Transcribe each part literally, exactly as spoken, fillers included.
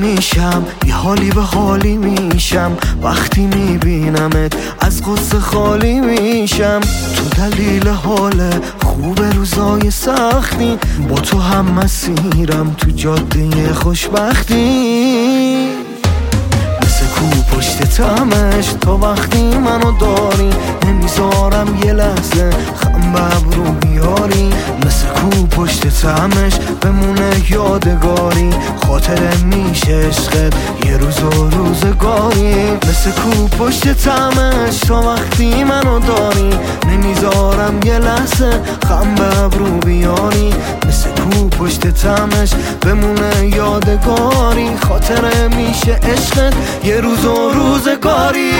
میشم، یه حالی به حالی میشم، وقتی میبینمت از غصه خالی میشم. تو دلیل حال خوب روزای سختی، با تو هم مسیرم تو جاده خوشبختی. مثل کو پشت تمش تا وقتی منو داری، نمیذارم یه لحظه خم به ابرو بیاری. مثل کو پشت تمش بمونه یادگاری، خاطره میشه عشقت یه روز و روزگاری. مثل کو پشت تمش تا وقتی منو داری، نمیذارم یه لحظه خم به ابرو بیاری. مثل کو پشت تمش بمونه یادگاری، خاطره میشه عشقت یه روز و روزگاری.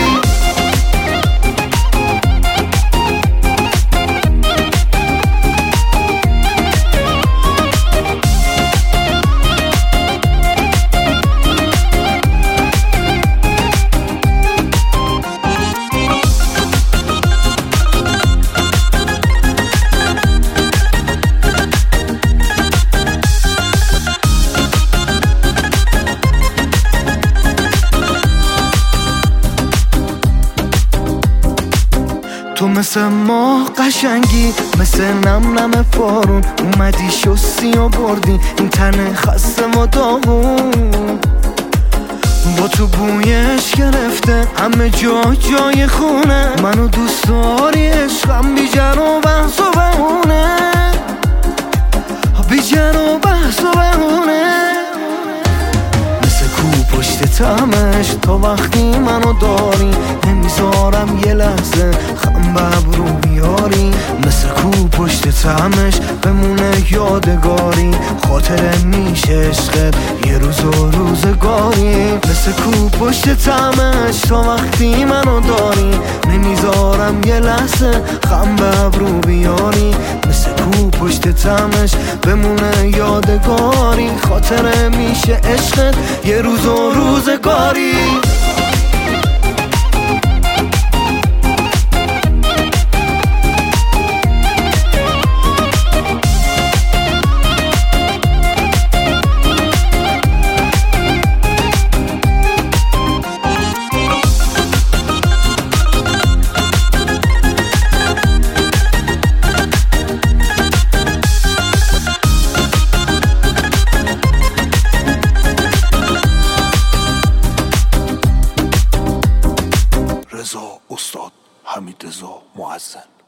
تو مثل ماه قشنگی، مثل نم نم بارون، اومدی شستی و بردی این تن خسته و داغون. با تو بویش گرفته همه جا جای خونه، منو دوست داری عشقم بی جر و بحث و بهونه، بی جر و بحث و بهونه. مثل کو پشت تمش تا وقتی منو داری، نمیذارم یه لحظه خم به ابرو بیاری. مثل کو پشت تمش بمونه یادگاری، خاطره میشه عشقت یه روز و روزگاری. مثل کو پشت تمش تا وقتی منو داری، نمیذارم یه لحظه خم به ابرو بیاری. مثل کو پشت تمش بمونه یادگاری، خاطره میشه عشقت یه روز و روزگاری. رضا استاد حمیدرضا معظم.